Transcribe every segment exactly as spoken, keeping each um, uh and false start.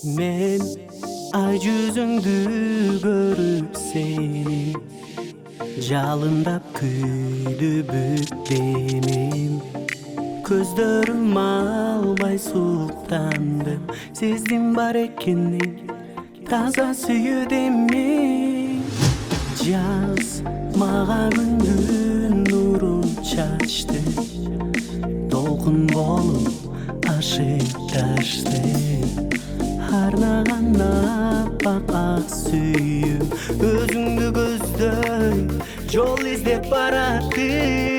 Men ay yüzüңdü görüp seni жалындап күйдү бүктеним көздөрүм албай суктандым сездим бар экенин таза сүйүүдемин жаз мага күндүн нурун чачты толкун болуп ашып ташты арнаган аппак ак сүйүүм өзүңдү көздөй жол издеп баратты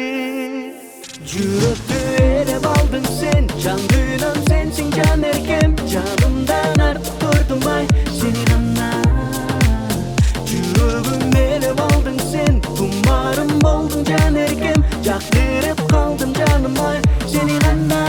жүрөктү ээлеп алдың сен жан дүйнөм сенсиң жан эркем жанымдан артык көрдүм ай сени гана жүрөгүм ээлеп алдың сен тумарым болдуң жан эркем жактырып калдым жаным ай сени гана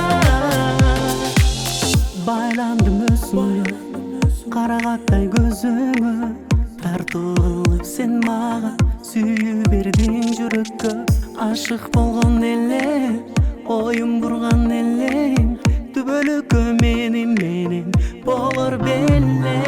байландым өзүңө карагаттай көзүңө тартылып сен мага сүйүү бердиң жүрөккө ашык болгон эле оюм бурган элем түбөлүккө менин менен болор беле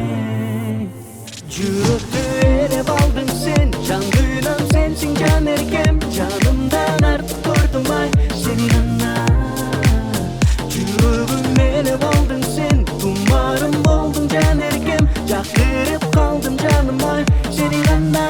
жүрөктү ээлеп алдың сен жан дүйнөм сенсиң жан эркем жанымдан артык көрдүм ай сени гана жүрөгүм ээлеп алдың сен тумарым болдуң жан эркем жактырып калдым жаным ай сени гана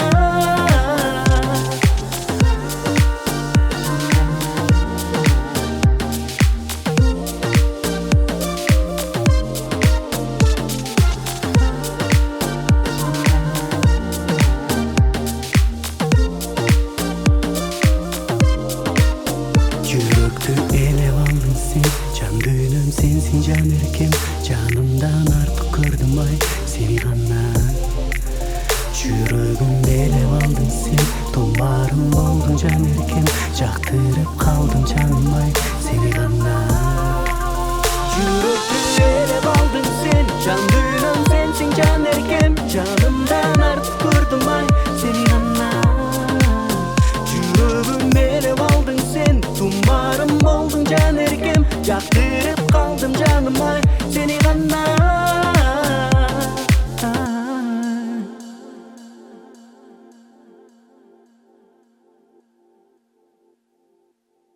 жүрөктү ээлеп алдың сен жан дүйнөм сенсиң жан эркем жанымдан артык көрдүм ай сени гана жүрөгүм ээлеп алдың сен тумарым болдуң жан эркем жактырып калдым жаным ай сени гана